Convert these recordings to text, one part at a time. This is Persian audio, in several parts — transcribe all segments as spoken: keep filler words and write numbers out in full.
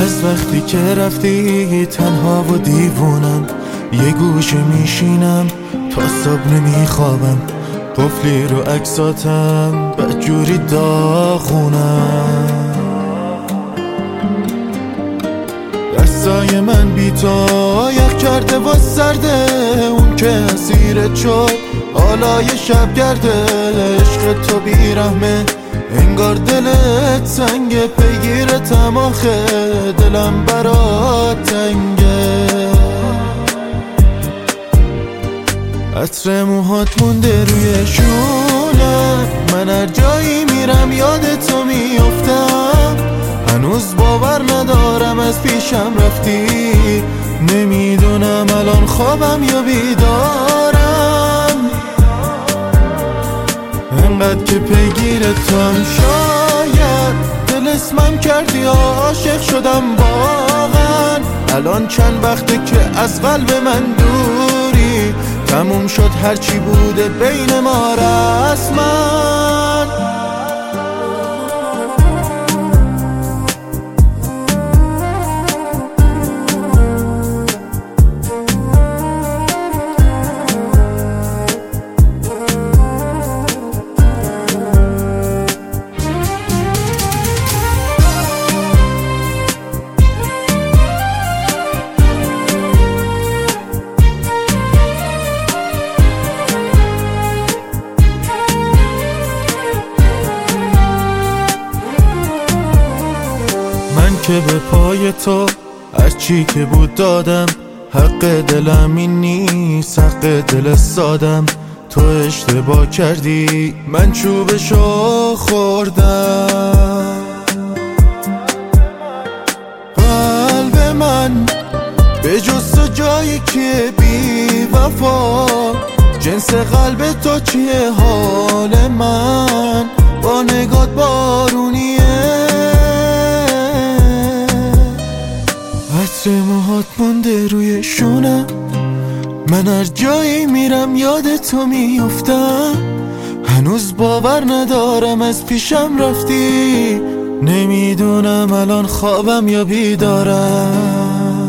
از وقتی که رفتی تنها و دیوونم، یه گوشه میشینم تا صبح نمیخوابم، قفلی رو عکساتم بدجوری داغونم. دستای من بی تو یخ کرده و سرده، اون که اسیرت شد حالا یه شب گرده. عشق تو بیرحمه انگار دلت سنگه، پیگیرتم آخه دلم برات تنگه. عطر موهات مونده روی شونه، من هر جایی میرم یاد تو میافتم. هنوز باور ندارم از پیشم رفتی، نمیدونم الان خوابم یا بیدارم. انقدر که پیگیر تو هم شاید دل اسمم کردی، عاشق شدم واقعا. الان چند وقته که از قلب من دوری، تموم شد هرچی بوده بین ما رسما. که به پای تو هر چی که بود دادم، حق دلم این نیست، حق دل سادم. تو اشتباه کردی من چوبشو خوردم. قلب من به جز تو جایی که بی وفا، جنس قلب تو چیه حال من با نگات بارونیه. عطر موهات مونده روی شونم، من هر جایی میرم یاد تو میافتم. هنوز باور ندارم از پیشم رفتی، نمیدونم الان خوابم یا بیدارم.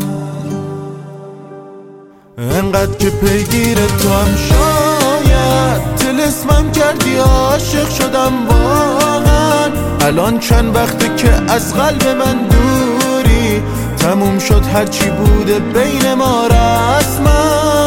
انقدر که پیگیر تو هم شاید دل اسمم کردی، عاشق شدم واقعا. الان چند وقته که از قلب من دوری، تموم شد هرچی بوده بین ما رسما.